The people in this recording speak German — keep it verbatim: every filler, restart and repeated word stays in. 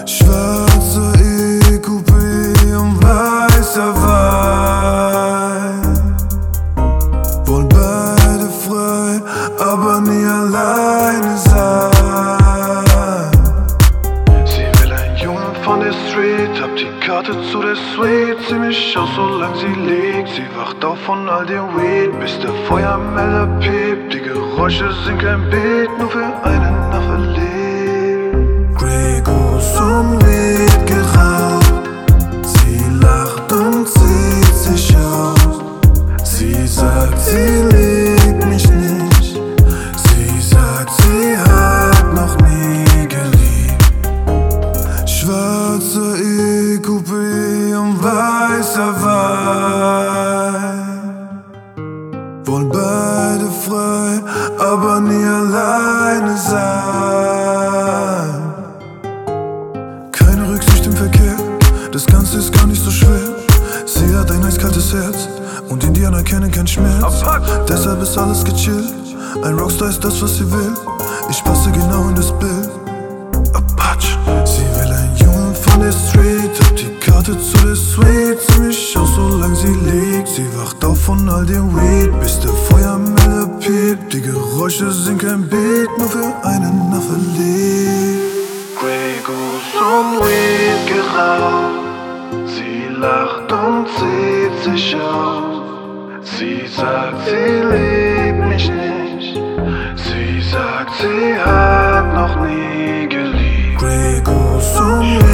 Schwarzer E-Coupé und weißer Wein. Wollen beide frei, aber nie alleine sein. Sie will ein Junge von der Street, hab die Karte zu der Suite. Sieh mich aus, solange sie liegt. Sie wacht auf von all dem Weed, bis der Feuermelder piept. Die Geräusche sind kein Beat, nur für eine Nacht verliebt. Grey Goose und Weed geraucht. Sie lacht und zieht sich aus. Sie sagt, sie liebt mich nicht. Sie sagt, sie hat noch nie geliebt. Schwarzer E-Coupé und weißer Wein. Wollen beide frei, aber nie alleine sein. Keine Rücksicht im Verkehr, das Ganze ist gar nicht so schwer. Sie hat ein eiskaltes Herz und Indianer kennen keinen Schmerz. Deshalb ist alles gechillt, ein Rockstar ist das, was sie will. Ich passe genau in das Bild. Apache. Sie will ein Junge von der Street, hab die Karte zu der Suite. Sieh mich aus, solange sie liegt. Sie wacht auf von all dem Weed, bis der Feuermelder piept. Die Geräusche sind kein Beat, nur für eine Nacht verliebt. Grey Goose und Weed geraucht. Sie lacht und zieht sich aus. Sie sagt, sie liebt mich nicht. Sie sagt, sie hat noch nie geliebt. Grey Goose und Weed